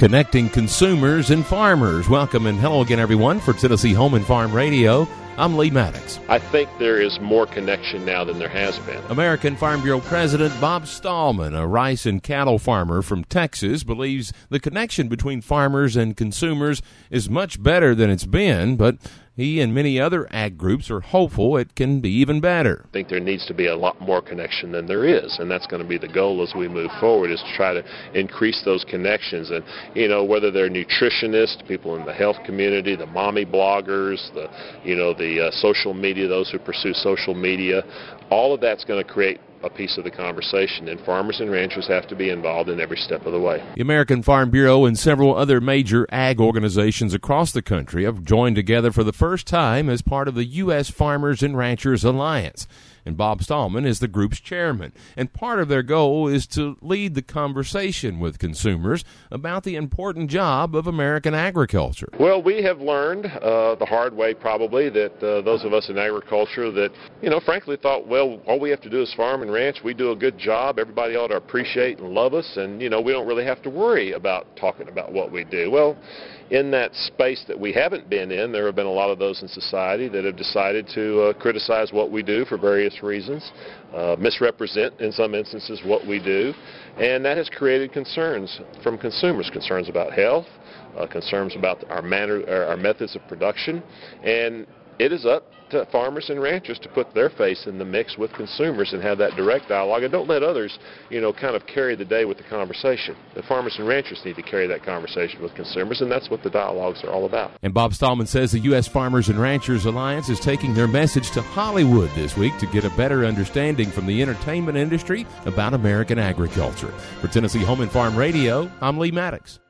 connecting consumers and farmers. Welcome and hello again, everyone, for Tennessee Home and Farm Radio. I'm Lee Maddox. I think there is more connection now than there has been. American Farm Bureau President Bob Stallman, a rice and cattle farmer from Texas, believes the connection between farmers and consumers is much better than it's been, but he and many other ag groups are hopeful it can be even better. I think there needs to be a lot more connection than there is, and that's going to be the goal as we move forward, is to try to increase those connections. And, you know, whether they're nutritionists, people in the health community, the mommy bloggers, the social media, those who pursue social media, all of that's going to create a piece of the conversation, and farmers and ranchers have to be involved in every step of the way. The American Farm Bureau and several other major ag organizations across the country have joined together for the first time as part of the U.S. Farmers and Ranchers Alliance. And Bob Stallman is the group's chairman. And part of their goal is to lead the conversation with consumers about the important job of American agriculture. Well, we have learned the hard way probably that those of us in agriculture that, frankly thought, well, all we have to do is farm and ranch. We do a good job. Everybody ought to appreciate and love us. And, we don't really have to worry about talking about what we do. Well, in that space that we haven't been in, there have been a lot of those in society that have decided to criticize what we do for various reasons, misrepresent in some instances what we do, and that has created concerns from consumers, concerns about health, concerns about our methods of production, and it is up to farmers and ranchers to put their face in the mix with consumers and have that direct dialogue, and don't let others, kind of carry the day with the conversation. The farmers and ranchers need to carry that conversation with consumers, and that's what the dialogues are all about. And Bob Stallman says the U.S. Farmers and Ranchers Alliance is taking their message to Hollywood this week to get a better understanding from the entertainment industry about American agriculture. For Tennessee Home and Farm Radio, I'm Lee Maddox.